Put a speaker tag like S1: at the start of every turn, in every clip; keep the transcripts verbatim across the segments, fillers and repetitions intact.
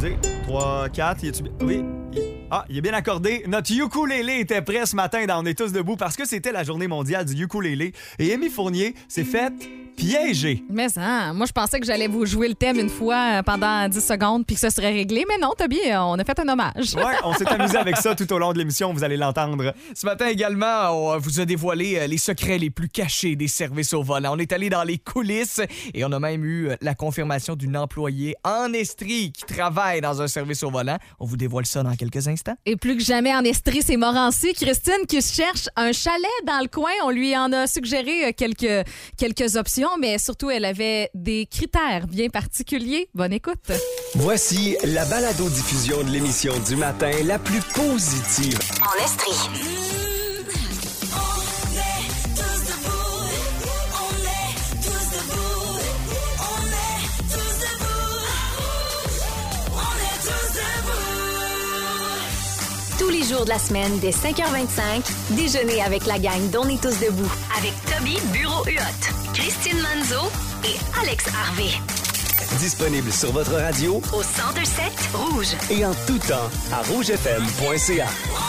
S1: excusez. trois, quatre, il est-tu... Oui. Ah, il est bien accordé. Notre ukulélé était prêt ce matin dans On est tous debout parce que c'était la journée mondiale du ukulélé. Et Amy Fournier s'est faite piéger.
S2: Mais ça, moi, je pensais que j'allais vous jouer le thème une fois pendant dix secondes puis que ce serait réglé. Mais non, Toby, on a fait un hommage.
S1: Ouais, on s'est amusé avec ça tout au long de l'émission. Vous allez l'entendre.
S3: Ce matin également, on vous a dévoilé les secrets les plus cachés des services au volant. On est allé dans les coulisses et on a même eu la confirmation d'une employée en Estrie qui travaille dans un service au volant. On vous dévoile ça dans quelques instants.
S2: Et plus que jamais en Estrie, c'est Morancy. Christine qui cherche un chalet dans le coin. On lui en a suggéré quelques, quelques options, mais surtout, elle avait des critères bien particuliers. Bonne écoute.
S4: Voici la balado-diffusion de l'émission du matin la plus positive
S5: en Estrie. Tous les jours de la semaine, dès cinq heures vingt-cinq, déjeuner avec la gang d'On est tous debout. Avec Toby Bureau-Huot, Christine Manzo et Alex Harvey.
S4: Disponible sur votre radio,
S5: au cent deux sept Rouge
S4: et en tout temps à rouge f m point c a.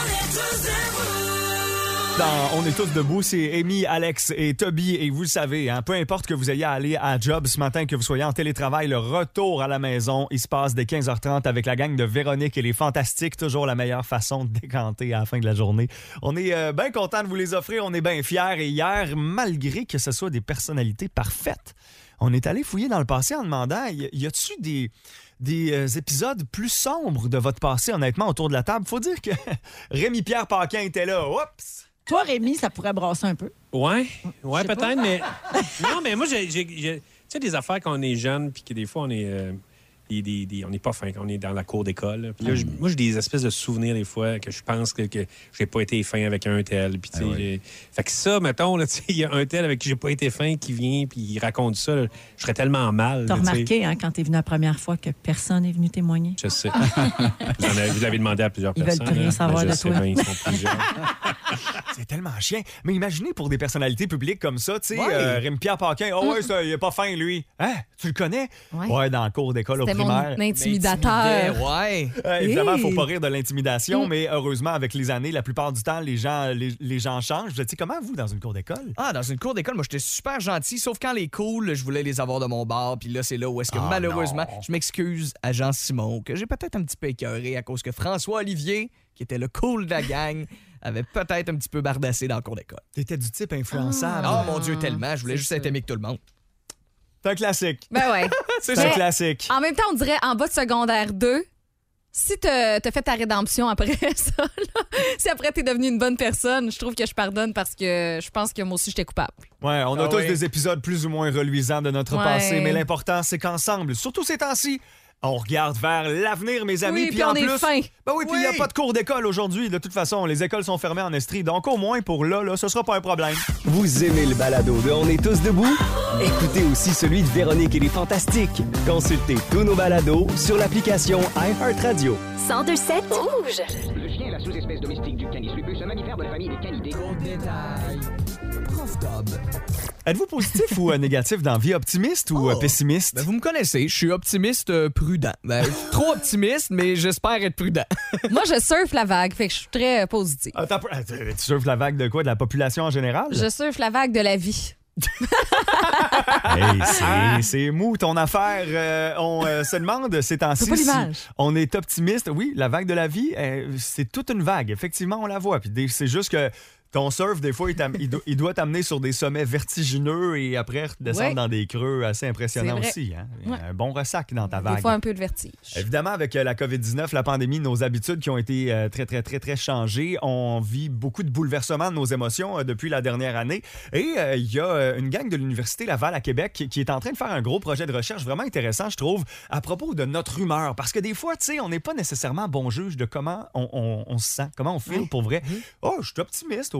S1: Dans On est tous debout, c'est Amy, Alex et Toby. Et vous le savez, hein, peu importe que vous ayez à aller à job ce matin, que vous soyez en télétravail, le retour à la maison, il se passe dès quinze heures trente avec la gang de Véronique et les Fantastiques. Toujours la meilleure façon de décanter à la fin de la journée. On est euh, bien content de vous les offrir. On est bien fiers. Et hier, malgré que ce soit des personnalités parfaites, on est allé fouiller dans le passé en demandant, y, y a-tu des... des euh, épisodes plus sombres de votre passé, honnêtement, autour de la table? Faut dire que Rémi-Pierre Paquin était là. Oups!
S6: Toi, Rémi, ça pourrait brasser un peu.
S7: Ouais, ouais, peut-être,
S6: pas.
S7: mais... Non, mais moi, j'ai... j'ai, j'ai... Tu sais, des affaires quand on est jeune, puis que des fois, on est... Euh... Des, des, des, on n'est pas fin, on est dans la cour d'école. Puis là, mm. moi, j'ai des espèces de souvenirs, des fois, que je pense que, que j'ai pas été fin avec un tel. Puis, tu sais, ah ouais. Fait que ça, mettons, il y a un tel avec qui j'ai pas été fin qui vient, puis il raconte ça, là, je serais tellement mal.
S6: T'as remarqué, hein, quand t'es venu la première fois, que personne n'est venu témoigner?
S7: Je sais. vous, en avez, vous l'avez demandé à plusieurs
S6: ils
S7: personnes.
S6: Ils veulent rien savoir
S7: de
S6: sais, toi.
S7: Bien, ils sont plus jeunes.
S1: C'est tellement chien. Mais imaginez pour des personnalités publiques comme ça, tu sais,
S3: ouais.
S1: euh, Rémi-Pierre Paquin, oh ouais, ça, il est pas fin, lui. Hein? Tu le connais? Ouais, ouais dans le cours d'école au primaire.
S2: Mon intimidateur.
S3: Ouais.
S1: Euh, évidemment, il ne faut pas rire de l'intimidation, mm. mais heureusement, avec les années, la plupart du temps, les gens, les, les gens changent. Vous étiez comment, vous, dans une cour d'école?
S3: Ah, dans une cour d'école, moi, j'étais super gentil, sauf quand les cools, je voulais les avoir de mon bar, puis là, c'est là où est-ce que, ah, malheureusement, non. je m'excuse à Jean-Simon, que j'ai peut-être un petit peu écœuré à cause que François-Olivier, qui était le cool de la gang, avait peut-être un petit peu bardassé dans le cours d'école.
S1: T'étais du type influençable.
S3: Oh, mon Dieu, tellement. Je voulais juste ça. être aimé que tout le monde.
S1: C'est un classique.
S2: Ben ouais.
S1: c'est un classique.
S2: En même temps, on dirait en bas de secondaire deux, si t'as, t'as fait ta rédemption après ça, là, si après t'es devenu une bonne personne, je trouve que je pardonne parce que je pense que moi aussi j'étais coupable.
S1: Ouais, on a ah tous oui. des épisodes plus ou moins reluisants de notre ouais. passé, mais l'important c'est qu'ensemble, surtout ces temps-ci, on regarde vers l'avenir, mes amis.
S2: Oui, puis on
S1: en
S2: est
S1: plus,
S2: fin.
S1: Ben oui, puis il oui. n'y a pas de cours d'école aujourd'hui. De toute façon, les écoles sont fermées en Estrie. Donc, au moins, pour là, là, ce sera pas un problème.
S4: Vous aimez le balado de On est tous debout? Écoutez aussi celui de Véronique et les Fantastiques. Consultez tous nos balados sur l'application iHeartRadio.
S5: cent deux sept Rouge.
S8: Le chien est la sous-espèce domestique du Canis lupus, un mammifère de la famille des canidés.
S3: Gros détail. Prof Tob.
S1: Êtes-vous positif ou négatif dans la vie? Optimiste ou oh. pessimiste?
S3: Ben, vous me connaissez, je suis optimiste euh, prudent. Ben, trop optimiste, mais j'espère être prudent.
S2: Moi, je surfe la vague, fait que je suis très positive.
S1: Attends, tu surfes la vague de quoi? De la population en général?
S2: Je surfe la vague de la vie.
S1: Hey, c'est, c'est mou ton affaire. Euh, on euh, se demande ces temps-ci
S2: pas l'image.
S1: Si on est optimiste. Oui, la vague de la vie, euh, c'est toute une vague. Effectivement, on la voit. Puis c'est juste que ton surf, des fois, il, il, do- il doit t'amener sur des sommets vertigineux et après descendre ouais. dans des creux assez impressionnants aussi. Hein? Ouais. Un bon ressac dans ta vague.
S2: Des fois, un peu de vertige.
S1: Évidemment, avec euh, la covid dix-neuf, la pandémie, nos habitudes qui ont été euh, très, très, très, très changées. On vit beaucoup de bouleversements de nos émotions euh, depuis la dernière année. Et il euh, y a euh, une gang de l'Université Laval à Québec qui, qui est en train de faire un gros projet de recherche vraiment intéressant, je trouve, à propos de notre humeur. Parce que des fois, tu sais, on n'est pas nécessairement bon juge de comment on, on, on se sent, comment on file oui. pour vrai. Oui. Oh, je suis optimiste au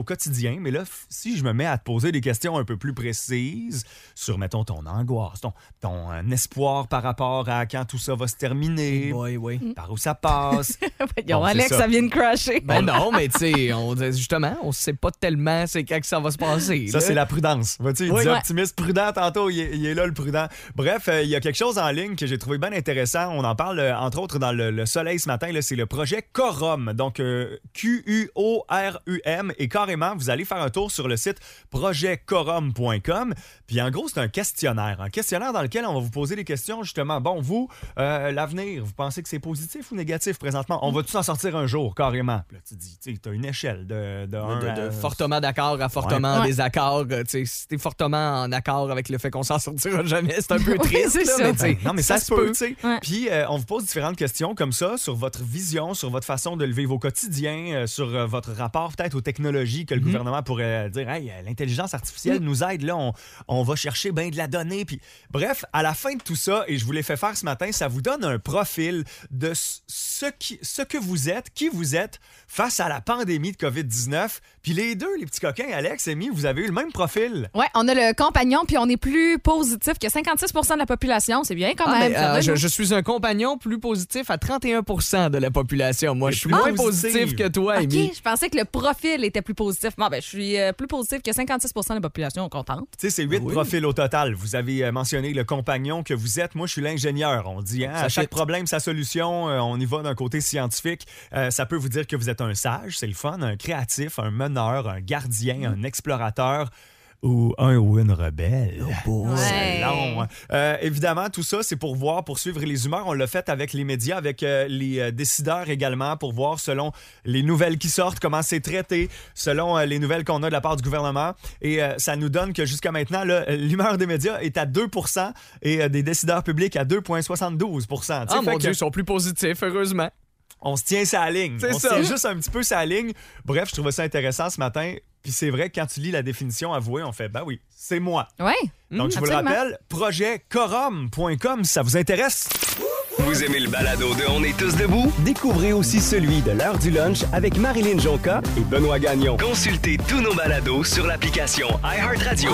S1: au quotidien, mais là, f- si je me mets à te poser des questions un peu plus précises sur, mettons, ton angoisse, ton, ton euh, espoir par rapport à quand tout ça va se terminer,
S3: Oui, oui.
S1: par où ça passe.
S2: Voyons,
S1: Bon, c'est
S2: Alex,
S1: ça.
S2: ça vient de crasher.
S3: Ben non, mais tu sais, on- justement, on sait pas tellement c'est quand que ça va se passer.
S1: Ça,
S3: là.
S1: c'est la prudence. Vois-tu, il
S3: Oui.
S1: dit
S3: Ouais.
S1: optimiste, prudent tantôt, il est, il est là, le prudent. Bref, euh, il y a quelque chose en ligne que j'ai trouvé bien intéressant. On en parle, euh, entre autres, dans le, le Soleil ce matin. Là, c'est le projet Quorum. Donc, euh, Q U O R U M. Et carrément, vous allez faire un tour sur le site projet quorum point com. Puis, en gros, c'est un questionnaire. Un questionnaire dans lequel on va vous poser des questions, justement. Bon, vous, euh, l'avenir, vous pensez que c'est positif ou négatif présentement? On va-tu s'en sortir un jour, carrément? Puis là, tu te dis, tu sais, t'as une échelle de... de, un
S3: De,
S1: à-
S3: de fortement d'accord à fortement
S2: Ouais.
S3: désaccord. Euh, tu sais, si t'es fortement en accord avec le fait qu'on s'en sortira jamais, c'est un peu
S2: Oui,
S3: triste.
S2: c'est
S3: là,
S2: ça.
S3: mais tu sais,
S1: Non, mais ça, se peut, tu sais.
S2: Ouais.
S1: Puis, euh, on vous pose différentes questions comme ça sur votre vision, sur votre façon de lever vos quotidiens, euh, sur euh, votre rapport peut-être aux technologies que le gouvernement pourrait dire, hey, euh, l'intelligence artificielle nous aide, là, on, on va chercher bien de la donnée. Puis, bref, à la fin de tout ça, et je vous l'ai fait faire ce matin, ça vous donne un profil de s- ce, qui, ce que vous êtes, qui vous êtes face à la pandémie de covid dix-neuf. Puis les deux, les petits coquins, Alex et Amy, vous avez eu le même profil.
S2: Ouais, on a le compagnon, puis on est plus positif que cinquante-six pour cent de la population. C'est bien quand
S3: Ah,
S2: même.
S3: mais,
S2: ça
S3: euh,
S2: va,
S3: je,
S2: nous?
S3: je suis un compagnon plus positif à trente et un pour cent de la population. Moi,
S1: Et
S3: je suis
S1: plus
S3: moins
S1: positive.
S3: positif que toi,
S2: OK,
S3: Amy.
S2: je pensais que le profil était plus positif. Bon, ben, je suis euh, plus positif que cinquante-six pour cent de la population contente.
S1: Tu sais, c'est huit
S3: Oui.
S1: profils au total. Vous avez euh, mentionné le compagnon que vous êtes. Moi, je suis l'ingénieur. On dit, hein,
S3: Ça
S1: à chaque
S3: fit.
S1: problème, sa solution. Euh, on y va d'un côté scientifique. Euh, ça peut vous dire que vous êtes un sage, c'est le fun, un créatif, un meneur, un gardien, un explorateur ou un ou une rebelle.
S2: Ouais.
S1: C'est long. hein. Euh, évidemment, tout ça, c'est pour voir, pour suivre les humeurs. On l'a fait avec les médias, avec euh, les euh, décideurs également, pour voir selon les nouvelles qui sortent, comment c'est traité, selon euh, les nouvelles qu'on a de la part du gouvernement. Et euh, ça nous donne que jusqu'à maintenant, là, l'humeur des médias est à deux pour cent et euh, des décideurs publics à deux virgule soixante-douze pour cent. Tu sais,
S3: Ah
S1: fait
S3: mon
S1: que
S3: Dieu, ils sont plus positifs, heureusement.
S1: on se tient sa ligne.
S3: C'est
S1: on
S3: ça.
S1: se tient juste un petit peu sa ligne. Bref, je trouvais ça intéressant ce matin. Puis c'est vrai que quand tu lis la définition avouée, on fait, ben oui, c'est moi.
S2: Ouais.
S1: Donc, je vous le
S2: absolument.
S1: rappelle, projet quorum point com si ça vous intéresse.
S4: Vous aimez le balado de On est tous debout? Découvrez aussi celui de l'heure du lunch avec Marilyn Jonca et Benoît Gagnon. Consultez tous nos balados sur l'application iHeartRadio.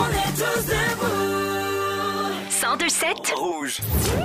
S5: cent deux sept.
S4: Rouge.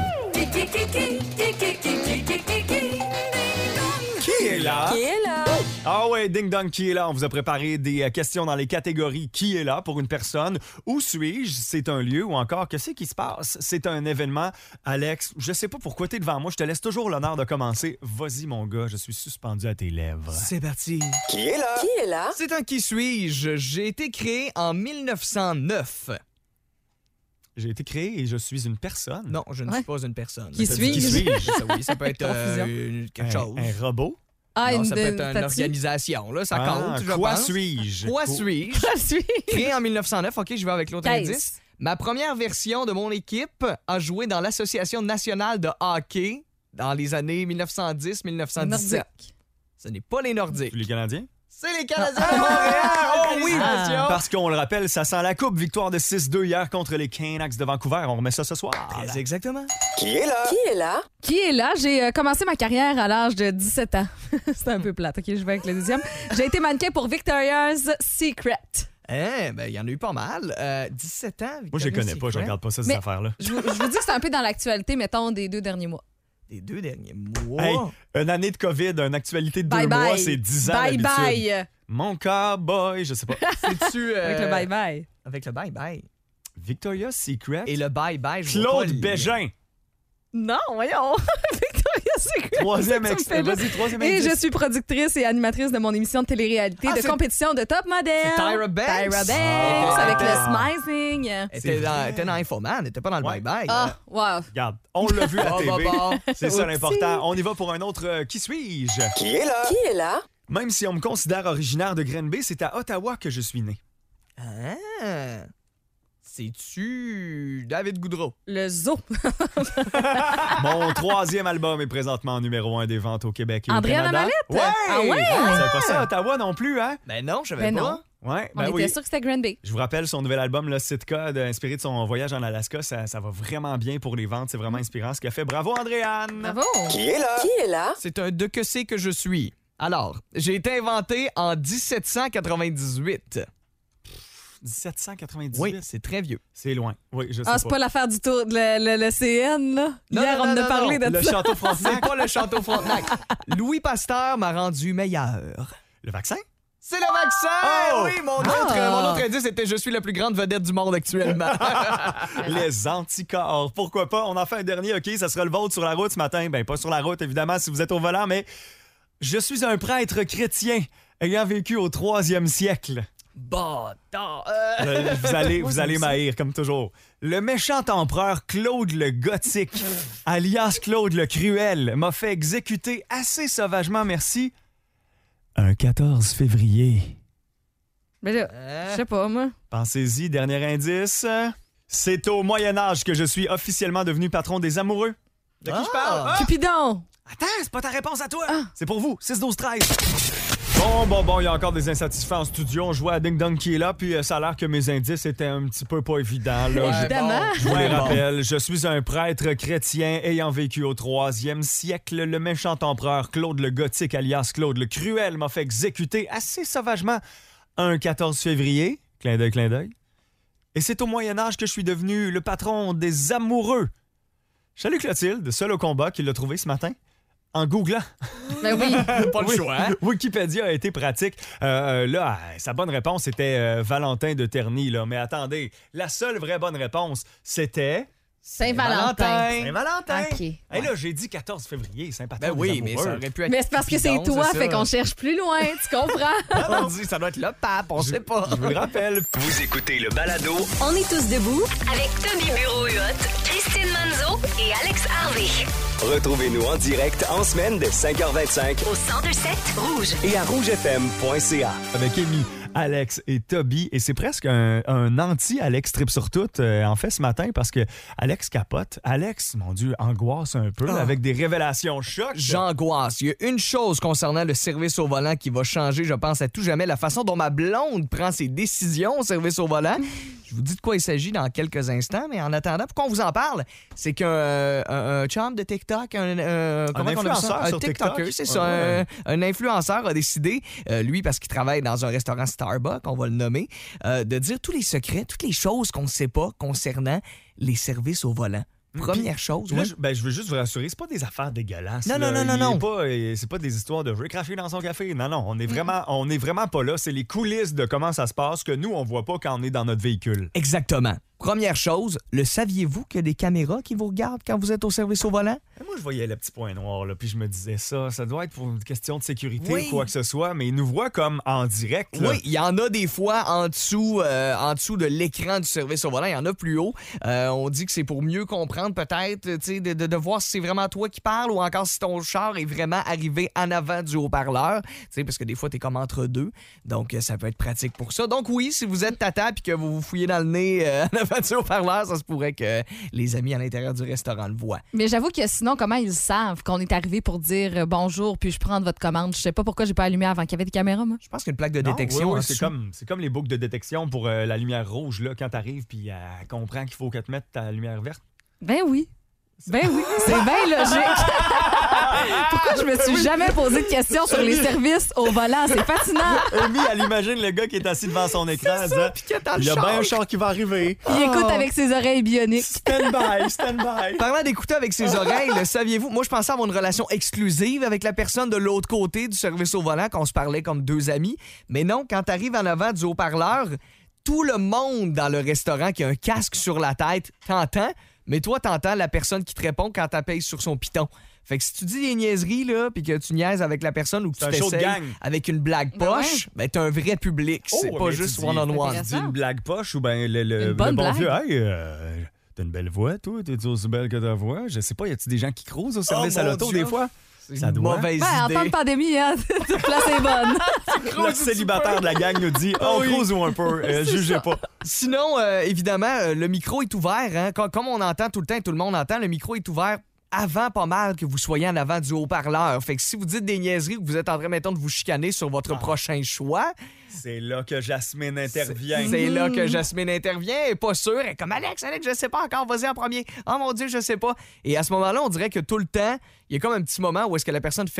S1: Qui est là?
S9: Qui est là?
S1: Ah ouais, Ding Dong, qui est là? On vous a préparé des euh, questions dans les catégories qui est là pour une personne. Où suis-je? C'est un lieu ou encore qu'est-ce qui se passe? C'est un événement. Alex, je sais pas pourquoi t'es devant moi. Je te laisse toujours l'honneur de commencer. Vas-y, mon gars, je suis suspendu à tes lèvres.
S3: C'est parti.
S4: Qui est là?
S9: Qui est là?
S3: C'est un qui suis-je. J'ai été créé en mille neuf cent neuf.
S1: J'ai été créé et je suis une personne.
S3: Non, je ne
S2: Ouais.
S3: suis pas une personne.
S2: Qui
S3: T'as dit
S2: suis-je?
S3: Qui suis-je? Ça, oui, ça peut être euh,
S2: Confusion.
S3: une- quelque
S1: Un,
S3: chose.
S1: un robot?
S2: Ah,
S3: Non,
S2: une
S3: ça peut être
S2: une
S3: une
S2: statue?
S3: organisation. Là, ça
S1: Ah,
S3: compte, je
S1: quoi
S3: pense.
S1: suis-je?
S3: Quoi
S1: Quoi-
S3: suis-je?
S2: Je suis.
S3: Créé en mille neuf cent neuf, OK, je vais avec l'autre
S2: Qu'est-ce?
S3: indice. Ma première version de mon équipe a joué dans l'Association nationale de hockey dans les années mille neuf cent dix mille neuf cent dix-sept.
S2: Nordique.
S3: Ce n'est pas les Nordiques.
S1: Les Canadiens?
S3: C'est les Canadiens de Montréal! Oh oui!
S2: Ah.
S1: Parce qu'on le rappelle, ça sent la coupe. Victoire de six deux hier contre les Canucks de Vancouver. On remet ça ce soir.
S3: C'est exactement.
S4: Qui est là?
S9: Qui est là?
S2: Qui est là? J'ai euh, commencé ma carrière à l'âge de dix-sept ans. C'est un peu plate. OK, je vais avec le deuxième. J'ai été mannequin pour Victoria's Secret.
S3: Eh, ben, il y en a eu pas mal. Euh, dix-sept ans.
S1: Moi, je les
S3: Victoria's
S1: connais pas. Je
S3: Secret.
S1: regarde pas ça, ces
S2: Mais-
S1: affaires-là.
S2: Je vous, je vous dis que c'est un peu dans l'actualité, mettons, des deux derniers mois.
S3: Des deux derniers mois.
S1: Hey, une année de COVID, une actualité de deux
S2: Bye
S1: mois,
S2: bye.
S1: c'est dix ans
S2: Bye
S1: d'habitude.
S2: bye.
S1: Mon cowboy, je sais pas.
S3: C'est-tu. euh,
S2: Avec le bye bye.
S3: Avec le bye-bye.
S1: Victoria's Secret.
S3: Et le bye-bye, je vois pas
S1: Claude
S3: le lien.
S1: Bégin.
S2: Non, voyons. Victoria's Secret.
S1: Troisième
S2: Tu me
S1: extrait.
S2: fais là.
S1: Vas-y, troisième
S2: Et
S1: indice.
S2: je suis productrice et animatrice de mon émission de télé-réalité
S3: Ah,
S2: de
S3: c'est-
S2: compétition de top modèle.
S3: C'est Tyra Banks.
S2: Tyra Banks,
S3: Ah.
S2: avec le smizing.
S3: Elle
S1: C'est
S3: était dans,
S1: vrai.
S3: elle était dans Infoman, elle était pas dans le
S1: Ouais.
S3: bye-bye.
S2: Ah, wow.
S1: Regarde, on l'a vu à
S3: Bon,
S1: T V.
S3: bon, bon.
S1: C'est ça
S2: Oupsie.
S1: l'important. On y va pour un autre euh, Qui suis-je?
S4: Qui est là?
S9: Qui est là?
S1: Même si on me considère originaire de Grenby, c'est à Ottawa que je suis né.
S3: Ah. C'est-tu David Goudreau?
S2: Le zoo.
S1: Mon troisième album est présentement en numéro un des ventes au Québec et au
S2: Andréane
S1: Canada.
S2: Amalette?
S1: Ouais!
S2: Ah ouais?
S1: C'est pas ça, Ottawa non plus, hein?
S3: Ben non, je savais
S2: Ben
S3: pas.
S2: non.
S1: Ouais,
S2: On
S1: ben
S2: était
S1: oui.
S2: sûr que c'était Granby.
S1: Je vous rappelle son nouvel album, le Sitka, de- inspiré de son voyage en Alaska. Ça, ça va vraiment bien pour les ventes. C'est vraiment inspirant ce qu'elle fait. Bravo, Andréane!
S2: Bravo.
S4: Qui est là?
S9: Qui est là?
S3: C'est un de que c'est que je suis. Alors, j'ai été inventé en dix-sept cent quatre-vingt-dix-huit.
S1: dix-sept cent quatre-vingt-dix-huit?
S3: Oui, c'est très vieux.
S1: C'est loin. Oui, je sais
S2: Ah, c'est pas l'affaire du tour de le, le, le C N, là?
S3: Non,
S2: Hier,
S3: non,
S2: on en
S3: non,
S2: a
S3: non,
S2: parlé
S3: non.
S2: de
S1: Le
S2: ça.
S1: château Frontenac.
S3: C'est pas le château Frontenac. Louis Pasteur m'a rendu meilleur.
S1: Le vaccin?
S3: C'est le vaccin!
S1: Oh!
S3: Oui, mon autre,
S2: Ah!
S3: mon autre indice était « Je suis la plus grande vedette du monde actuellement ».
S1: Les anticorps. Pourquoi pas? On en fait un dernier, OK? Ça sera le vôtre sur la route ce matin. Ben, pas sur la route, évidemment, si vous êtes au volant, mais je suis un prêtre chrétien ayant vécu au troisième siècle.
S3: Bâtard!
S1: Euh, vous allez, vous allez m'haïr, comme toujours. Le méchant empereur Claude le Gothique, alias Claude le Cruel, m'a fait exécuter assez sauvagement, merci, un quatorze février.
S2: Mais là, je sais pas, moi.
S1: Pensez-y, dernier indice. C'est au Moyen-Âge que je suis officiellement devenu patron des amoureux. De qui je parle? Ah!
S2: Cupidon!
S1: Attends, c'est pas ta réponse à toi. C'est pour vous. six douze treize. Bon, bon, bon, il y a encore des insatisfaits en studio. On jouait à Ding Dong qui est là, puis euh, ça a l'air que mes indices étaient un petit peu pas évidents. Là.
S2: Évidemment.
S1: Je vous les rappelle, je suis un prêtre chrétien ayant vécu au troisième siècle. Le méchant empereur Claude le Gothique, alias Claude le Cruel, m'a fait exécuter assez sauvagement un quatorze février. Clin d'œil, clin d'œil. Et c'est au Moyen-Âge que je suis devenu le patron des amoureux. Salut Clotilde, seule au combat, qui l'a trouvé ce matin. En googlant.
S2: Ben oui.
S3: Pas le
S1: Oui,
S3: choix, hein?
S1: Wikipédia a été pratique. Euh, là, sa bonne réponse était euh, Valentin de Terny. Là. Mais attendez, la seule vraie bonne réponse, c'était...
S2: Saint-Valentin.
S1: Saint-Valentin.
S2: OK.
S1: Et là, j'ai dit quatorze février, Saint-Patron
S3: Ben oui,
S1: des
S3: mais
S1: amoureux.
S3: ça aurait pu être
S2: Mais c'est parce que c'est
S3: Cupidon,
S2: toi,
S3: c'est
S2: fait
S3: ça.
S2: qu'on cherche plus loin, tu comprends?
S3: On dit ça doit être le pape, on sait pas.
S1: Je vous le rappelle.
S4: Vous écoutez le balado
S5: On est tous debout avec Tommy Bureau-Huot, Christine Manzo et Alex Harvey.
S4: Retrouvez-nous en direct en semaine dès cinq heures vingt-cinq
S5: Au cent deux sept Rouge.
S4: et à rouge f m point c a.
S1: Avec Amy, Alex et Toby. Et c'est presque un, un anti-Alex trip sur tout, euh, en fait, ce matin, parce que Alex capote. Alex, mon Dieu, angoisse un peu,
S3: Ah.
S1: avec des révélations chocs.
S3: J'angoisse. Il y a une chose concernant le service au volant qui va changer, je pense, à tout jamais, la façon dont ma blonde prend ses décisions au service au volant. Je vous dis de quoi il s'agit dans quelques instants, mais en attendant, pourquoi on vous en parle? C'est qu'un euh, un, un chum de TikTok, un, euh, comment on appelle ça?
S1: influenceur
S3: Un
S1: sur
S3: TikToker,
S1: TikTok.
S3: c'est ça.
S1: Ouais.
S3: Un, un influenceur a décidé, euh, lui, parce qu'il travaille dans un restaurant Starbucks, on va le nommer, euh, de dire tous les secrets, toutes les choses qu'on ne sait pas concernant les services au volant. Première chose,
S1: Là,
S3: ouais.
S1: je, ben, je veux juste vous rassurer, c'est pas des affaires dégueulasses.
S3: Non,
S1: là.
S3: non, non,
S1: Il
S3: non,
S1: est
S3: non.
S1: Pas, euh, c'est pas des histoires de je veux cracher dans son café. Non, non, on est vraiment, on est vraiment pas là. C'est les coulisses de comment ça se passe que nous, on voit pas quand on est dans notre véhicule.
S3: Exactement. Première chose, le saviez-vous qu'il y a des caméras qui vous regardent quand vous êtes au service au volant?
S1: Moi, je voyais le petit point noir, là, puis je me disais ça, ça doit être pour une question de sécurité
S3: Oui.
S1: ou quoi que ce soit, mais ils nous voient comme en direct. Là.
S3: Oui, il y en a des fois en dessous, euh, en dessous de l'écran du service au volant. Il y en a plus haut. Euh, on dit que c'est pour mieux comprendre peut-être, tu sais, de, de, de voir si c'est vraiment toi qui parles ou encore si ton char est vraiment arrivé en avant du haut-parleur. Tu sais, parce que des fois, t'es comme entre deux. Donc, euh, ça peut être pratique pour ça. Donc oui, si vous êtes tata et que vous vous fouillez dans le nez euh, en avant du haut-parleur, ça se pourrait que les amis à l'intérieur du restaurant le voient.
S2: Mais j'avoue que sinon, comment ils savent qu'on est arrivé pour dire euh, bonjour, puis je prends votre commande? Je sais pas pourquoi j'ai pas allumé avant qu'il y avait des caméras, moi.
S3: Je pense qu'il y a une plaque de
S1: Non,
S3: détection.
S1: oui, oui,
S3: en
S1: c'est
S3: dessous.
S1: comme, c'est comme les boucles de détection pour euh, la lumière rouge, là, quand t'arrives, puis elle comprend qu'il faut que tu mettes ta lumière verte.
S2: Ben oui. Ben oui, c'est bien logique. Pourquoi je me suis jamais posé de questions sur les services au volant? C'est fascinant.
S1: Amy, elle imagine le gars qui est assis devant son écran. en disant,
S3: Puis qu'il y a dans le
S1: il y a
S3: char.
S1: bien un char qui va arriver.
S2: Il écoute avec ses oreilles bioniques.
S1: Stand by, stand by.
S3: Parlant d'écouter avec ses oreilles, le saviez-vous? Moi, je pensais avoir une relation exclusive avec la personne de l'autre côté du service au volant, qu'on se parlait comme deux amis. Mais non, quand t'arrives en avant du haut-parleur, tout le monde dans le restaurant qui a un casque sur la tête t'entend, mais toi, t'entends la personne qui te répond quand t'appelles sur son piton. Fait que si tu dis des niaiseries, là, puis que tu niaises avec la personne ou que
S1: C'est
S3: tu
S1: un show de
S3: t'essayes
S1: gang.
S3: avec une blague
S2: Ben
S3: poche, ben t'as un vrai public. C'est
S1: Oh,
S3: pas
S1: mais
S3: juste
S1: tu dis-
S3: one-on-one.
S1: Tu dis une blague poche ou bien le, le,
S2: Une bonne
S1: le bon
S2: blague.
S1: vieux, hey, euh, t'as une belle voix, toi, t'es aussi belle que ta voix. Je sais pas, y a-tu des gens qui crousent au service
S3: Oh,
S1: à
S3: mon
S1: l'auto
S3: Dieu.
S1: des fois?
S3: C'est
S1: Ça
S3: une
S1: doit.
S3: mauvaise
S2: Ouais, en temps
S3: idée.
S2: de pandémie, hein, toute place est bonne.
S1: Le célibataire de la gang nous dit on
S3: oui.
S1: crouse ou un peu, euh, jugez pas.
S3: Sinon, euh, évidemment, euh, le micro est ouvert. Hein? Com- Comme on entend tout le temps, tout le monde entend, le micro est ouvert avant pas mal que vous soyez en avant du haut-parleur. Fait que si vous dites des niaiseries ou que vous êtes en train, mettons, de vous chicaner sur votre prochain choix,
S1: C'est là que Jasmine intervient.
S3: c'est là que Jasmine intervient. Elle est pas sûre. Elle est comme Alex, Alex, je sais pas encore, vas-y en premier. Oh mon Dieu, je sais pas. Et à ce moment-là, on dirait que tout le temps, il y a comme un petit moment où est-ce que la personne fait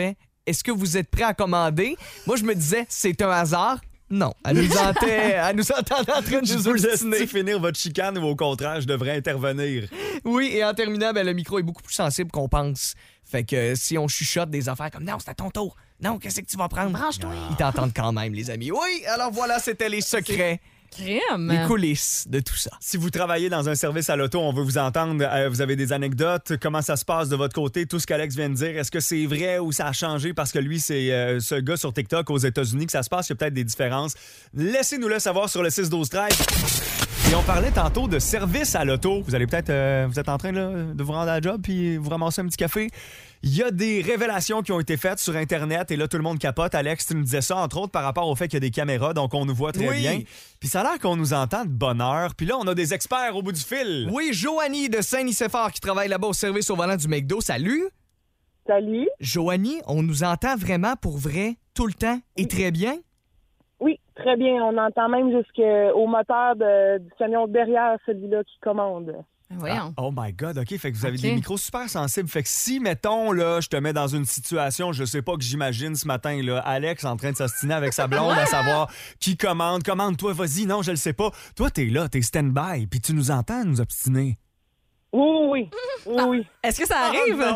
S3: est-ce que vous êtes prêts à commander? Moi, je me disais, c'est un hasard. Non, elle nous entendait, elle nous entendait en train de nous obstiner.
S1: finir votre chicane ou au contraire, je devrais intervenir.
S3: Oui, et en terminant, ben, le micro est beaucoup plus sensible qu'on pense. Fait que euh, si on chuchote des affaires comme « Non, c'est à ton tour. Non, qu'est-ce que tu vas prendre? »
S2: Branche-toi.
S3: Ils t'entendent quand même, les amis. Oui, alors voilà, c'était les secrets,
S2: Crème.
S3: les coulisses de tout ça.
S1: Si vous travaillez dans un service à l'auto, on veut vous entendre. Euh, vous avez des anecdotes. Comment ça se passe de votre côté? Tout ce qu'Alex vient de dire, est-ce que c'est vrai ou ça a changé parce que lui, c'est euh, ce gars sur TikTok aux États-Unis que ça se passe? Il y a peut-être des différences. Laissez-nous le savoir sur le six douze treize. Et on parlait tantôt de service à l'auto. Vous allez peut-être... euh, vous êtes en train là, de vous rendre à la job puis vous ramasser un petit café. Il y a des révélations qui ont été faites sur Internet et là, tout le monde capote. Alex, tu nous disais ça, entre autres, par rapport au fait qu'il y a des caméras, donc on nous voit très
S3: Oui.
S1: bien. Puis ça a l'air qu'on nous entend de bonne heure. Puis là, on a des experts au bout du fil.
S3: Oui, Joanie de Saint-Nicéphore qui travaille là-bas au service au volant du McDo. Salut!
S9: Salut.
S3: Joanie, on nous entend vraiment pour vrai, tout le temps et très bien?
S9: Oui, très bien. On entend même jusqu'au moteur de- du camion derrière celui-là qui commande.
S2: Voyons.
S1: Oh my God, OK. Fait que vous avez
S2: OK.
S1: des micros super sensibles. Fait que si, mettons, là, je te mets dans une situation, je sais pas que j'imagine ce matin, là, Alex en train de s'ostiner avec sa blonde à savoir qui commande. Commande-toi, vas-y. Non, je le sais pas. Toi, t'es là, t'es stand-by, puis tu nous entends nous obstiner.
S9: Oui, oui, oui. oui, oui.
S2: Est-ce que ça arrive?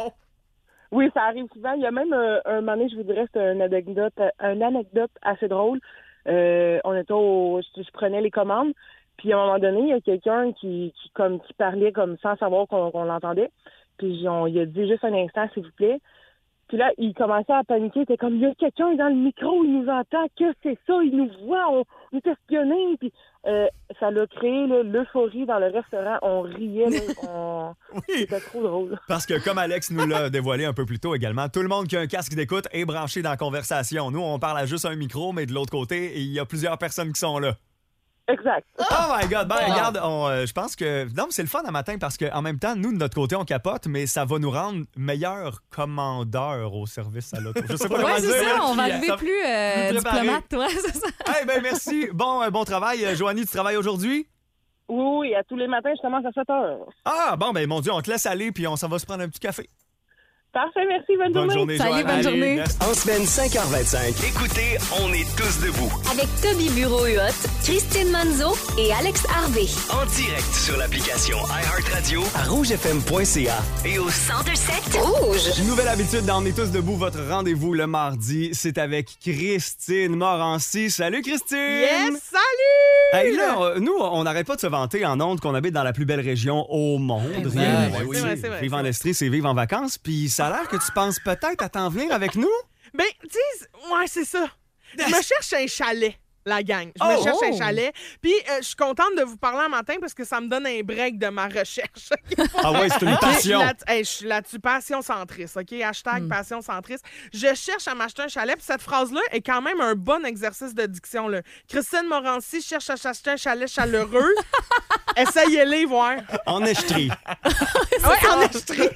S9: Oui, ça arrive souvent. Il y a même euh, un moment donné, je vous dirais, c'est une anecdote, une anecdote assez drôle. Euh, on était au... Je, je prenais les commandes, puis à un moment donné, il y a quelqu'un qui, qui, comme, qui parlait comme sans savoir qu'on, qu'on l'entendait. Puis on, il a dit juste un instant, s'il vous plaît. Puis là, il commençait à paniquer. Il était comme, il y a quelqu'un dans le micro, il nous entend. Qu'est-ce que c'est ça? Il nous voit, on, on est espionnés. Puis euh, ça l'a créé là, l'euphorie dans le restaurant. On riait, là, on... C'était trop drôle.
S1: Parce que, comme Alex nous l'a dévoilé un peu plus tôt également, tout le monde qui a un casque d'écoute est branché dans la conversation. Nous, on parle à juste un micro, mais de l'autre côté, il y a plusieurs personnes qui sont là.
S9: Exact.
S1: Oh my God! Ben, regarde, on, euh, je pense que... Non, mais c'est le fun à matin parce qu'en même temps, nous, de notre côté, on capote, mais ça va nous rendre meilleurs commandeurs au service à l'auto. Je sais pas
S2: Ouais,
S1: comment
S2: c'est
S1: dire.
S2: ça. On va
S1: Puis,
S2: arriver
S1: ça-
S2: plus euh,
S1: plus préparé.
S2: diplomate, ouais, c'est ça.
S1: Eh ben merci. Bon, euh, bon travail. Euh, Joanie, tu travailles aujourd'hui?
S9: Oui, oui, à tous les matins, je commence à sept heures.
S1: Ah, bon, ben mon Dieu, on te laisse aller puis on s'en va se prendre un petit café.
S9: Parfait, merci, bonne,
S1: Bonne
S9: journée.
S1: journée,
S2: Salut,
S1: Joanie.
S2: bonne journée.
S1: Merci.
S4: En semaine cinq heures vingt-cinq, écoutez, on est tous debout.
S5: Avec Toby Bureau-Huot, Christine Manzo et Alex Harvey.
S4: En direct sur l'application iHeartRadio, à rouge f m point c a et au
S5: cent deux sept Rouge.
S1: Une nouvelle habitude dans On est tous debout. Votre rendez-vous le mardi, c'est avec Christine Morancy. Salut Christine!
S10: Yes, salut!
S1: Hey, là, euh, nous, on n'arrête pas de se vanter en ondes qu'on habite dans la plus belle région au monde.
S2: C'est
S1: Rien.
S2: vrai.
S1: Oui,
S10: C'est vrai, c'est vrai,
S1: vivre
S10: c'est
S1: en
S10: vrai.
S1: Estrie, c'est vivre en vacances. Puis ça a l'air que tu penses peut-être à t'en venir avec nous.
S10: Ben, tu sais, ouais, c'est ça. Je me cherche un chalet, la gang. Je
S1: Oh!
S10: me cherche
S2: Oh!
S10: un chalet. Puis, euh, je suis contente de vous parler un matin parce que ça me donne un break de ma recherche.
S1: Ah ouais, c'est une passion.
S10: Là- hey, je suis là-dessus, passion centriste, OK? Hashtag
S2: Hmm.
S10: passion centriste. Je cherche à m'acheter un chalet, puis cette phrase-là est quand même un bon exercice de diction, là. Christine Morancy cherche à s'acheter un chalet chaleureux. Essayez-les, voir.
S1: En Estrie.
S10: Ouais, en Estrie.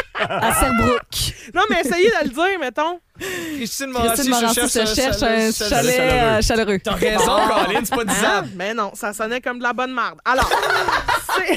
S2: À Sherbrooke.
S10: Non, mais essayez de le dire, mettons.
S3: Christine Morancy,
S2: Christine Morancy
S3: je
S2: se cherche
S3: chalet-
S2: un chalet
S1: chaleureux.
S2: euh, chaleureux.
S3: T'as raison, Colin, c'est pas
S10: Hein?
S3: disable.
S10: Mais non, ça sonnait comme de la bonne marde. Alors, c'est...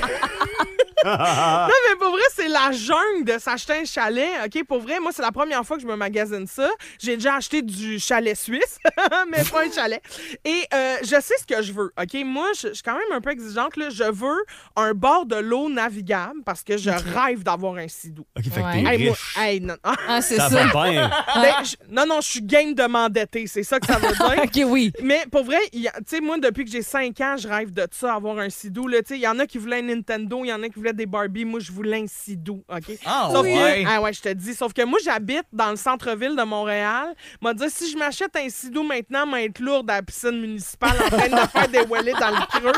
S10: non, mais pour vrai, c'est la jungle de s'acheter un chalet. OK, pour vrai, moi, c'est la première fois que je me magasine ça. J'ai déjà acheté du chalet suisse, mais pas un chalet. Et euh, je sais ce que je veux. OK, moi, je je suis quand même un peu exigeante. Là. Je veux un bord de l'eau navigable parce que je rêve d'avoir un sidou.
S1: OK, fait que
S2: Ouais.
S1: t'es
S10: Hey, moi,
S1: riche.
S10: hey, non.
S2: Ah, c'est
S1: Ça
S2: ça.
S1: va bien.
S10: Ben, je- non, non, je suis game de m'endetter. C'est ça que ça veut dire.
S2: OK, oui.
S10: Mais pour vrai, il y a- tu sais, moi, depuis que j'ai cinq ans, je rêve de ça, avoir un sidou. là. Tu sais, il y en a qui voulaient un Nintendo, il y en a qui voulaient des Barbie. Moi, je voulais un sidou, OK?
S3: Ah,
S10: Sauf
S3: ouais.
S10: que, ah ouais, je te dis. Sauf que moi, j'habite dans le centre-ville de Montréal. M'a dit, si je m'achète un sidou maintenant, m'a être lourde à la piscine municipale en train de faire des wellets dans le creux.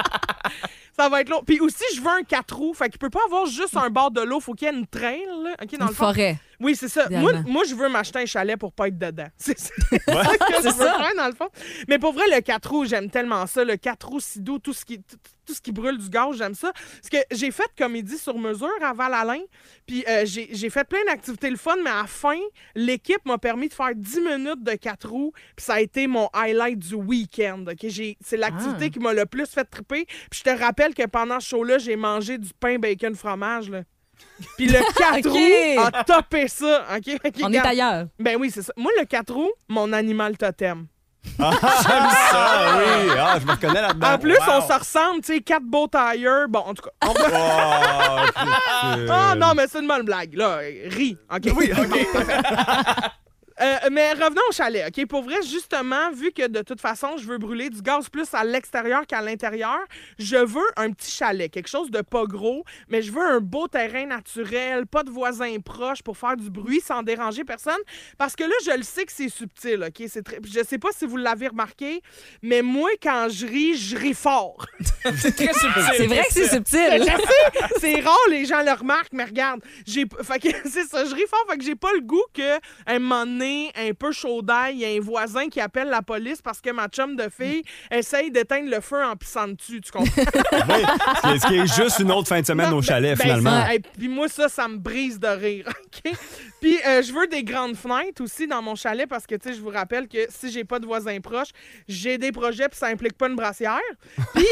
S10: Ça va être lourd. Puis aussi, je veux un quatre roues. Fait qu'il peut pas avoir juste un bord de l'eau. Faut qu'il y ait une trail, là. OK, dans
S2: Une
S10: le fond.
S2: forêt.
S10: Oui, c'est ça. Moi,
S2: Idéalement.
S10: moi, je veux m'acheter un chalet pour pas être dedans. C'est ça que je veux
S2: ça.
S10: faire, dans le fond. Mais pour vrai, le quatre roues, j'aime tellement ça. Le quatre roues, sidou, tout ce qui, tout, tout ce qui brûle du gaz, j'aime ça. Parce que j'ai fait comédie sur mesure à Val-Alain. Puis euh, j'ai j'ai fait plein d'activités le fun, mais à la fin, l'équipe m'a permis de faire dix minutes de quatre roues. Puis ça a été mon highlight du week-end. OK? J'ai- C'est l'activité
S2: Ah.
S10: qui m'a le plus fait triper. Puis je te rappelle que pendant ce show-là, j'ai mangé du pain, bacon, fromage. Là. Puis le quatre
S2: OK.
S10: roues a topé ça. OK? OK,
S2: On est
S10: regarde.
S2: ailleurs.
S10: Ben oui, c'est ça. Moi, le quatre roues, mon animal totem.
S1: Ah, j'aime ça, oui. Ah, je me reconnais là-dedans.
S10: En plus,
S1: Wow.
S10: on se ressemble, tu sais, quatre beaux tires. Bon, en tout cas. On...
S1: Oh,
S10: Ah non, mais c'est une bonne blague. Là, ris. OK. Oui, OK. Parfait. Euh, mais revenons au chalet, OK? Pour vrai, justement, vu que de toute façon, je veux brûler du gaz plus à l'extérieur qu'à l'intérieur, je veux un petit chalet, quelque chose de pas gros, mais je veux un beau terrain naturel, pas de voisins proches pour faire du bruit sans déranger personne. Parce que là, je le sais que c'est subtil, OK? C'est très... Je sais pas si vous l'avez remarqué, mais moi, quand je ris, je ris fort.
S3: C'est très subtil.
S2: C'est vrai que c'est
S10: Je
S2: subtil.
S10: sais, c'est rare, les gens le remarquent, mais regarde, j'ai, fait que c'est ça, je ris fort, fait que j'ai pas le goût que un moment donné, un peu chaud d'ail, il y a un voisin qui appelle la police parce que ma chum de fille essaye d'éteindre le feu en pissant dessus, tu comprends?
S1: Oui, ce qui est- ce qui est juste une autre fin de semaine
S10: Non,
S1: au chalet,
S10: ben,
S1: finalement.
S10: ça, hey, puis moi, ça, ça me brise de rire, OK? Puis euh, je veux des grandes fenêtres aussi dans mon chalet parce que, tu sais, je vous rappelle que si j'ai pas de voisins proches, j'ai des projets puis ça implique pas une brassière. Puis...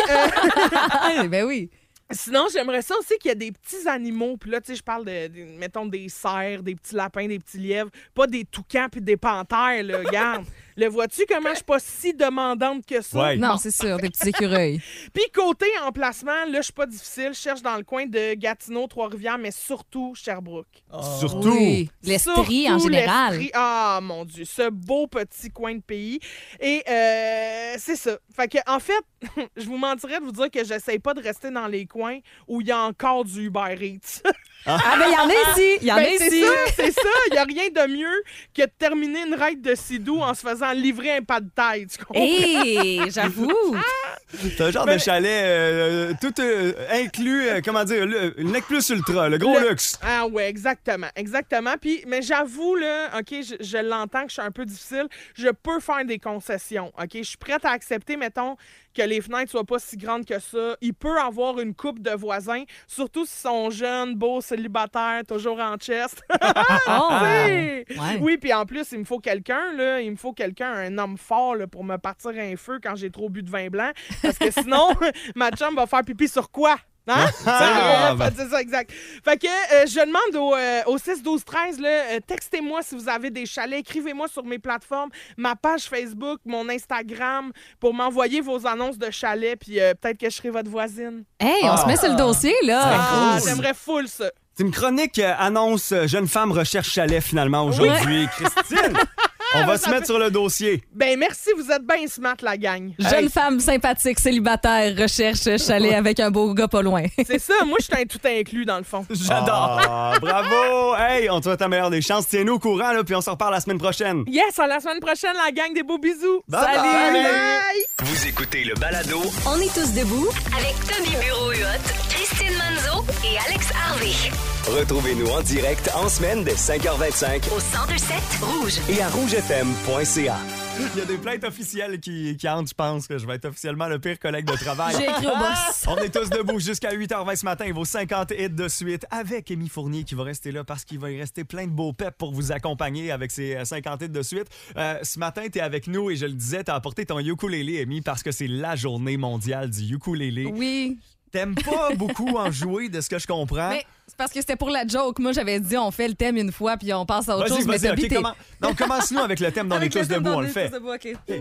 S10: euh,
S2: ben oui.
S10: Sinon, j'aimerais ça aussi qu'il y ait des petits animaux. Puis là, tu sais, je parle de, de- mettons, des cerfs, des petits lapins, des petits lièvres. Pas des toucans puis des panthères, là. Regarde. Le vois-tu comment je suis pas si demandante que ça?
S1: Ouais.
S2: Non, c'est sûr, des petits écureuils.
S10: Puis côté emplacement, là, je suis pas difficile. Je cherche dans le coin de Gatineau, Trois-Rivières, mais surtout Sherbrooke.
S1: Surtout.
S2: Oui, l'Estrie en
S10: Surtout
S2: général.
S10: l'Estrie. Ah, mon Dieu, ce beau petit coin de pays. Et euh, c'est ça. Fait que, en fait, je vous mentirais de vous dire que j'essaye pas de rester dans les coins où il y a encore du Uber Eats.
S2: Ah, ben il y en a ici. Il y en
S10: Ben,
S2: a
S10: c'est
S2: ici.
S10: ça, c'est ça. Il n'y a rien de mieux que de terminer une raid de Sidou en se faisant livrer un pas de taille. Tu comprends?
S2: Hé, j'avoue.
S1: C'est un genre
S10: Ben,
S1: de chalet euh, tout euh, inclus, euh, comment dire, le, le Nec Plus Ultra, le gros
S10: Le-
S1: luxe.
S10: Ah ouais, exactement, exactement. Puis, mais j'avoue, là, OK, je, je l'entends que je suis un peu difficile. Je peux faire des concessions, OK? Je suis prête à accepter, mettons, que les fenêtres soient pas si grandes que ça. Il peut avoir une couple de voisins, surtout s'ils sont jeunes, beaux, célibataires, toujours en chest.
S2: Oh.
S10: Oui.
S2: Ouais.
S10: Oui, puis en plus, il me faut quelqu'un, là. Il me faut quelqu'un, un homme fort, là, pour me partir un feu quand j'ai trop bu de vin blanc. Parce que sinon, ma chum va faire pipi sur quoi? Hein?
S1: Ah,
S10: Ça, c'est ça, exact. Fait que euh, je demande au, euh, au six douze treize, là, euh, textez-moi si vous avez des chalets, écrivez-moi sur mes plateformes, ma page Facebook, mon Instagram, pour m'envoyer vos annonces de chalets, puis euh, peut-être que je serai votre voisine.
S2: Hey, on se met sur le dossier, là.
S10: Ah,
S1: cool.
S10: j'aimerais full ça.
S1: C'est une chronique euh, annonce euh, jeune femme recherche chalet finalement aujourd'hui. Christine, on va se mettre sur le dossier.
S10: Ben merci, vous êtes bien smart, la gang.
S2: Jeune
S1: Hey.
S2: femme sympathique, célibataire, recherche chalet avec un beau gars pas loin.
S10: C'est ça, moi, je suis un tout inclus, dans le fond.
S1: J'adore. Ah, bravo. Hey, on te souhaite la meilleure des chances. Tiens-nous au courant, là, puis on se reparle la semaine prochaine.
S10: Yes, à la semaine prochaine, la gang, des beaux bisous.
S1: Bye
S10: Salut!
S1: bye.
S10: Bye.
S4: Vous écoutez le balado
S5: On est tous debout avec Tommy Bureau-Huot, Christine Manzo et Alex Harvey.
S4: Retrouvez-nous en direct en semaine dès cinq heures vingt-cinq
S5: Au cent deux sept Rouge.
S4: et à rouge f m point c a.
S1: Il y a des plaintes officielles qui, qui entrent, je pense que je vais être officiellement le pire collègue de travail.
S2: J'ai écrit au boss.
S1: On est tous debout jusqu'à huit heures vingt ce matin, vos cinquante hits de suite avec Émy Fournier qui va rester là parce qu'il va y rester plein de beaux peps pour vous accompagner avec ses euh, cinquante hits de suite. Euh, ce matin, tu es avec nous et je le disais, tu as apporté ton ukulélé, Émy, parce que c'est la journée mondiale du ukulélé.
S2: Oui.
S1: T'aimes pas beaucoup en jouer, de ce que je comprends.
S2: Mais c'est parce que c'était pour la joke. Moi, j'avais dit, on fait le thème une fois, puis on passe à autre
S1: Vas-y,
S2: chose. Mais
S1: vas-y,
S2: Toby,
S1: ok,
S2: t'es-
S1: comment... Donc, commence-nous avec le thème dans les
S2: Avec le
S1: tous
S2: thème
S1: debout,
S2: dans
S1: on le
S2: les
S1: fait.
S2: tous debout, OK.
S1: Ok.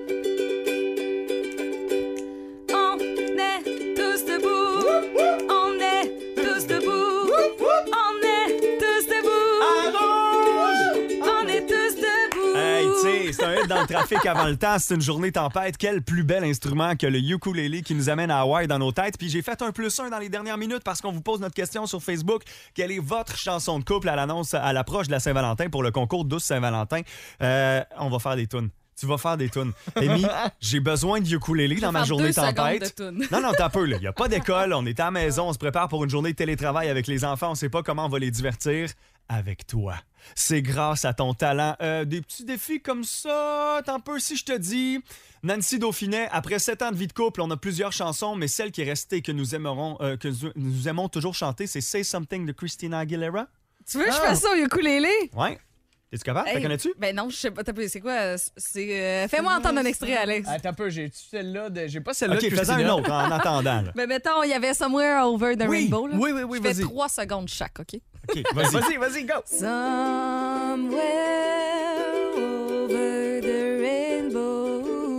S2: On est tous debout. On est tous debout. On est tous debout. On est tous debout.
S1: Hey, tu sais, c'est un hit dans le trafic avant le temps. C'est une journée tempête. Quel plus bel instrument que le ukulélé qui nous amène à Hawaï dans nos têtes. Puis j'ai fait un plus un dans les dernières minutes parce qu'on vous pose notre question sur Facebook. Quelle est votre chanson de couple à l'annonce, à l'approche de la Saint-Valentin pour le concours Douce Saint-Valentin? Euh, on va faire des tunes. Tu vas faire des tunes. Amy, j'ai besoin de ukulélé dans ma
S2: faire
S1: journée
S2: deux secondes
S1: tempête.
S2: de tunes.
S1: Non, non, t'as peu, là. Il n'y a pas d'école. On est à la maison. On se prépare pour une journée de télétravail avec les enfants. On ne sait pas comment on va les divertir. Avec toi. C'est grâce à ton talent. Euh, des petits défis comme ça. T'en peux si je te dis. Nancy Dauphinet, après sept ans de vie de couple, on a plusieurs chansons, mais celle qui est restée que nous aimerons, euh, que nous aimons toujours chanter, c'est Say Something de Christina Aguilera.
S2: Tu veux que je
S1: Ah.
S2: fasse ça au ukulélé?
S1: Ouais. Es-tu capable?
S2: Hey,
S1: T'en connais-tu?
S2: Ben non, je sais pas. T'as peu, c'est quoi? C'est, euh, fais-moi entendre un extrait, Alex.
S3: Attends un peu, j'ai-tu celle-là? De... J'ai pas celle-là
S1: OK,
S3: de
S1: fais-en
S3: Christina.
S1: un autre en attendant. Là.
S2: Ben mettons, il y avait Somewhere Over the
S3: Oui,
S2: Rainbow. Là.
S3: oui, oui, oui,
S2: Je fais
S3: vas-y.
S2: trois secondes chaque, OK?
S1: OK, vas-y.
S3: Vas-y, vas-y, go!
S2: Somewhere over the rainbow.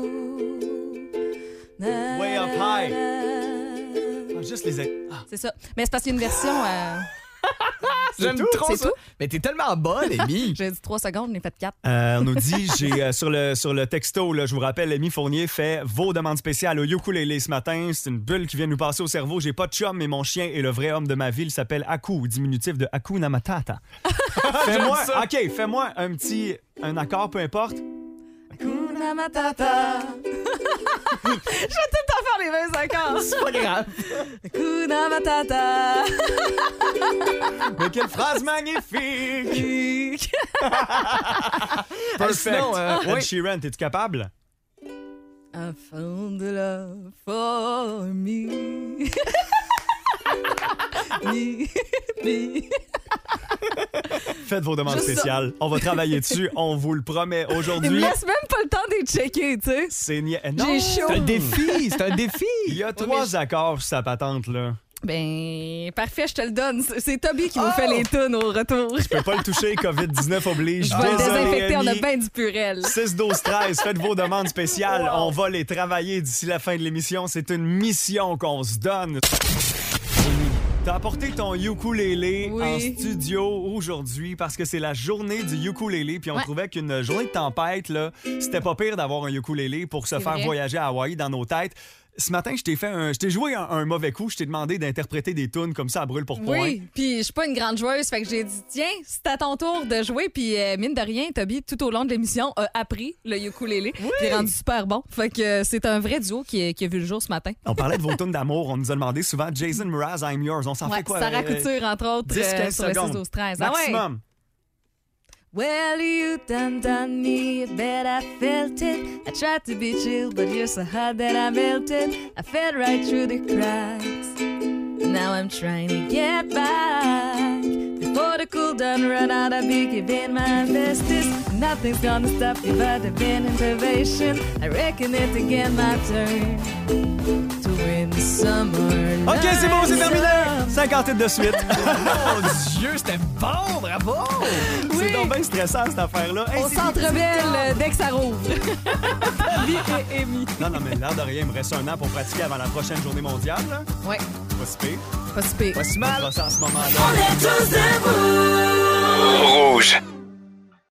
S2: Na,
S1: Way up
S2: na,
S1: high.
S2: na.
S1: Ah, juste les... Ah.
S2: C'est ça. Mais c'est parce qu'il y a une version... Euh...
S3: J'aime
S1: tout?
S3: trop
S2: C'est
S3: ça.
S2: tout?
S3: Mais t'es tellement bonne, Amy.
S2: J'ai dit trois secondes, j'en ai fait quatre.
S1: Euh, on nous dit, j'ai euh, sur, le, sur le texto, là, je vous rappelle, Amy Fournier fait vos demandes spéciales au ukulélé ce matin. C'est une bulle qui vient nous passer au cerveau. J'ai pas de chum, mais mon chien est le vrai homme de ma ville. Il s'appelle Aku, diminutif de Hakuna Matata. Fais-moi,
S3: ça.
S1: OK, fais-moi un petit, un accord, peu importe.
S2: Hakuna Matata. Je vais tout le temps faire les mêmes accords.
S3: C'est pas grave.
S2: Hakuna Matata.
S1: Mais quelle phrase magnifique! Perfect.
S3: Sinon, euh,
S1: Ed
S3: oui.
S1: Sheeran, t'es-tu capable?
S2: I found the love for me. me, me.
S1: Faites vos demandes
S2: Juste ça.
S1: spéciales. On va travailler dessus, on vous le promet.
S2: Il me
S1: Aujourd'hui,
S2: laisse même pas le temps de les checker, tu sais.
S1: c'est... nia- Non!
S2: J'ai chaud.
S3: C'est un défi, c'est un défi.
S1: Il y a
S3: Ouais,
S1: trois
S3: mais je-
S1: accords sur sa patente, là.
S2: Ben, parfait, je te le donne. C'est c'est Toby qui nous
S3: Oh!
S2: fait les tunes au retour.
S1: Je peux pas le toucher, covid dix-neuf oblige.
S2: Je vais le
S1: Désolé,
S2: désinfecter, on a
S1: Amy.
S2: bien du purel.
S1: six douze treize, faites vos demandes spéciales. On va les travailler d'ici la fin de l'émission. C'est une mission qu'on se donne. T'as apporté ton ukulélé
S2: Oui.
S1: en studio aujourd'hui parce que c'est la journée du ukulélé. Puis on
S2: Ouais.
S1: trouvait qu'une journée de tempête, là, c'était pas pire d'avoir un ukulélé pour se
S2: C'est
S1: faire
S2: vrai.
S1: voyager à Hawaï dans nos têtes. Ce matin, je t'ai fait un, je t'ai joué un, un mauvais coup. Je t'ai demandé d'interpréter des tunes comme ça à brûle pour point.
S2: Oui, puis je suis pas une grande joueuse, fait que j'ai dit tiens, c'est à ton tour de jouer, puis euh, mine de rien, Toby tout au long de l'émission a appris le ukulélé, puis il est rendu super bon. Fait que euh, c'est un vrai duo qui, qui a vu le jour ce matin.
S1: On parlait de vos tunes d'amour. On nous a demandé souvent Jason Mraz, I'm Yours. On s'en
S2: Ouais,
S1: fait quoi?
S2: Sarah
S1: euh,
S2: Couture entre autres
S1: dix
S2: euh,
S1: quinze
S2: sur le six
S1: secondes.
S2: douze treize. Ah ouais.
S1: Maximum.
S2: Well, you done done me, I bet I felt it. I tried to be chill, but you're so hot that I melted. I fell right through the cracks. Now I'm trying to get back. Before the cool done run out, I'll be giving my bestest. Nothing's gonna stop me but the wind intervention. I reckon it again my turn to win the summer.
S1: OK, c'est bon, c'est terminé. cinquante de suite.
S3: Mon Dieu, c'était bon, bravo!
S1: C'est donc bien stressant, cette affaire-là. Hey,
S2: Au
S1: c'est
S2: centre
S1: des
S2: belle
S1: petits
S2: euh, dès que ça rouvre. Toby et Amy.
S1: Non, non, mais l'air de rien, il me reste un an pour pratiquer avant la prochaine journée mondiale. Là.
S2: Ouais,
S1: Pas si pire.
S2: pas si pire.
S3: Pas si
S1: On
S3: mal.
S1: fera ça à ce moment-là.
S5: On est tous debout.
S4: Rouge.